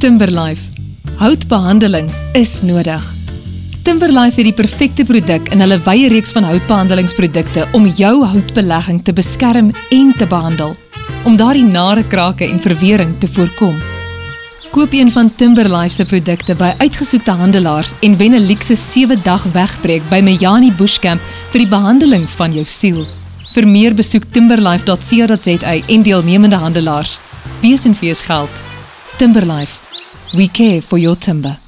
Timberlife. Houtbehandeling is nodig. Timberlife het die perfekte produk in hulle wye reeks van houtbehandelingsprodukte om jou houtbelegging te beskerm en te behandel, om daardie nare krake en verwering te voorkom. Koop een van Timberlife se produkte by uitgesoekte handelaars en wen 'n luukse 7-dag wegbreek by Mejani Bushcamp vir die behandeling van jou siel. Vir meer besoek timberlife.co.za en deelnemende handelaars. Wees en wees geld. Timberlife. We care for your timber.